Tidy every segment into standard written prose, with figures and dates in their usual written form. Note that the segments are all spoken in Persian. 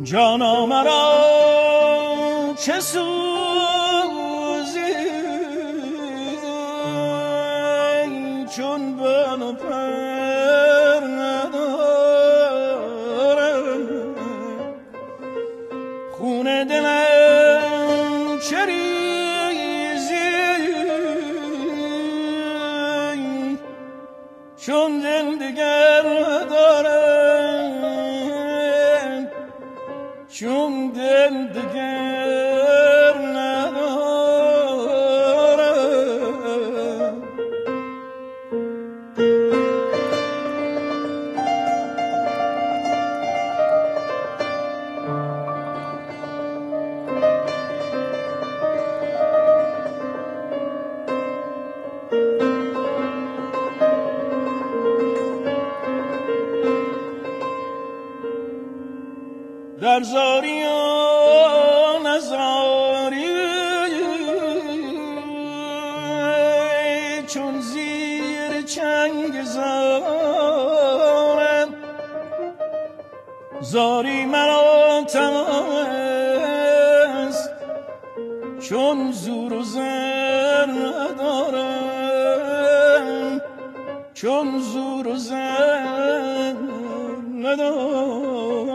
جانا مرا چه سوزی چون بنا پر ندارم خون دلم چه ریزی چون دل دیگر ندارم چون دل دیگر ندارم در زاری و نزاری چون زیر چنگ زارم زاری مرا تمام است چون زور و زر ندارم چون زور و زر ندارم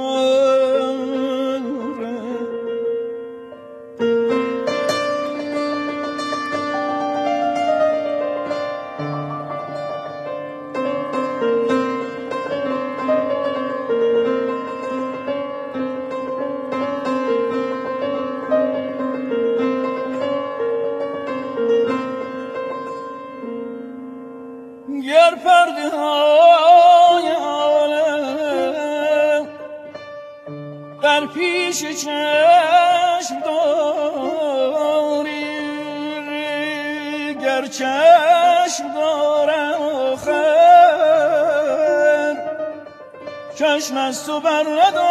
گر پرده های عالم در پیش چشم داری گر چشم دارم آخر چشم از تو بر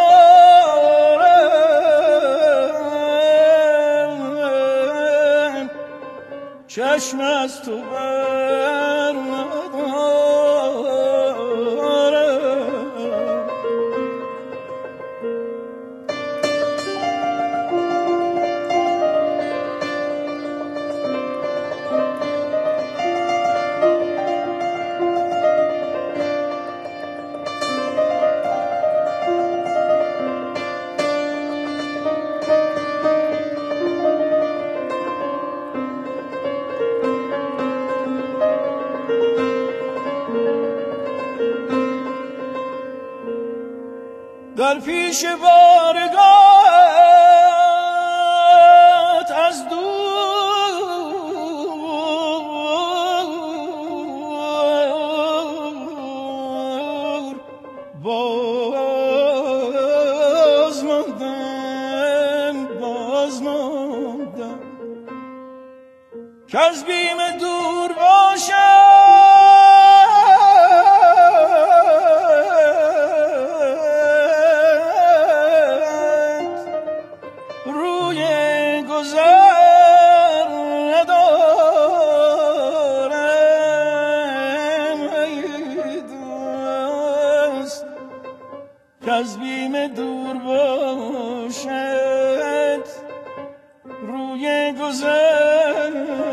ندارم چشم از تو بر ندارم در پیش بارگاهت از دور باز ماندم که از بیم دور باشم از بیم دور باشد روی گذر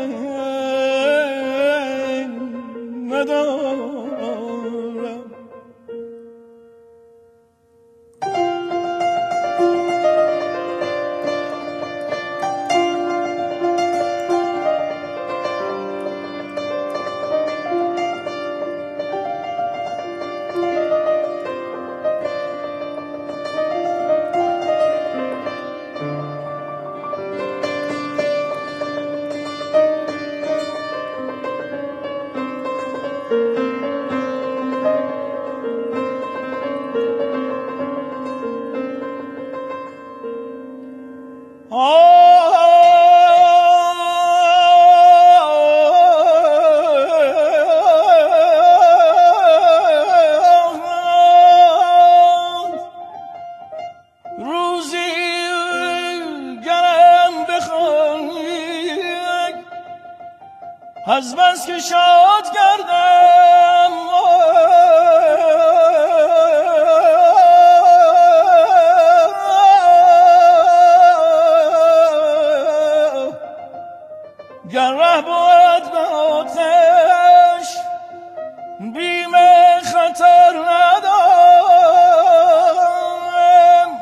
ندارم از بس که شاد کردم بیم خطر ندارم.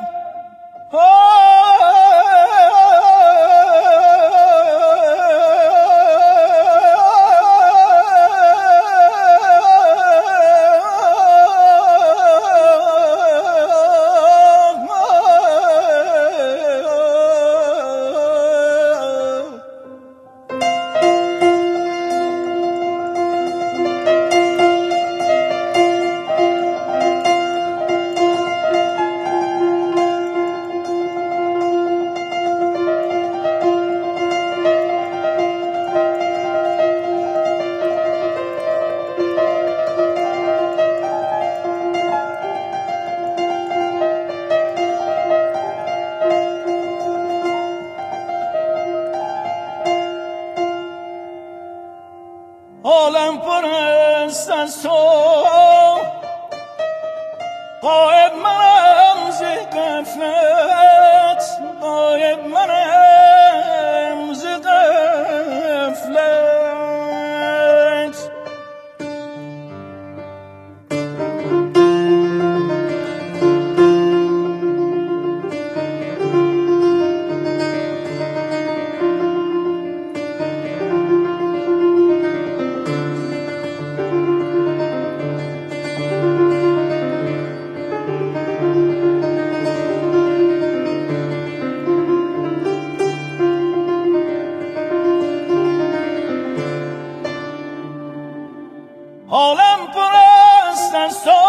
عالم پر است از تو، غایب منم ز غفلت، غایب منم ز غفلت. عالم پر است از تو،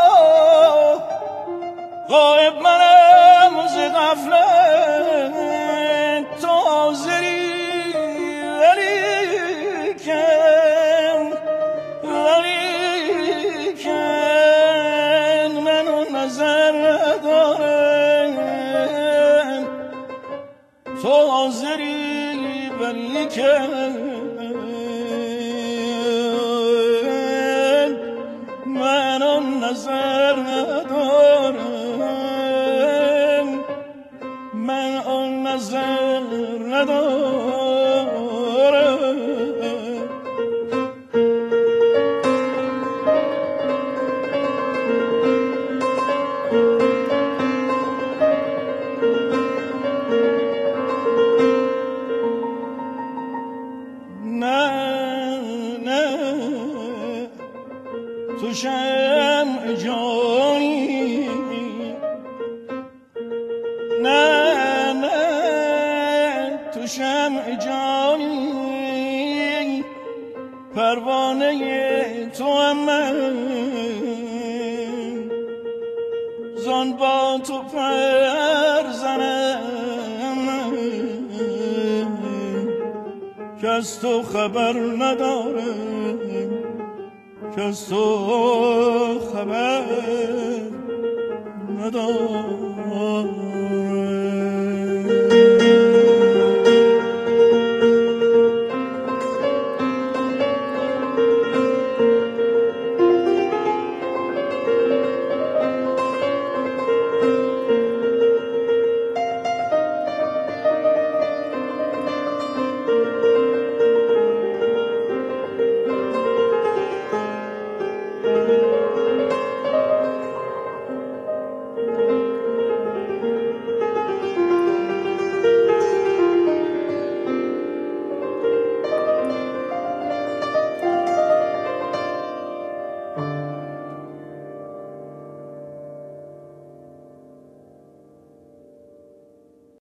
غایب منم ز غفلت. تو حاضری ولیکن منو نظر ندارم. تو حاضری ولیکن نظر ندارم. من آن نظر ندارم. نه تو شمع جانی، نه تو شمع جانی، پروانه تو هم من، زان با تو پر زنم که از تو خبر ندارم، که از تو خبر ندارم.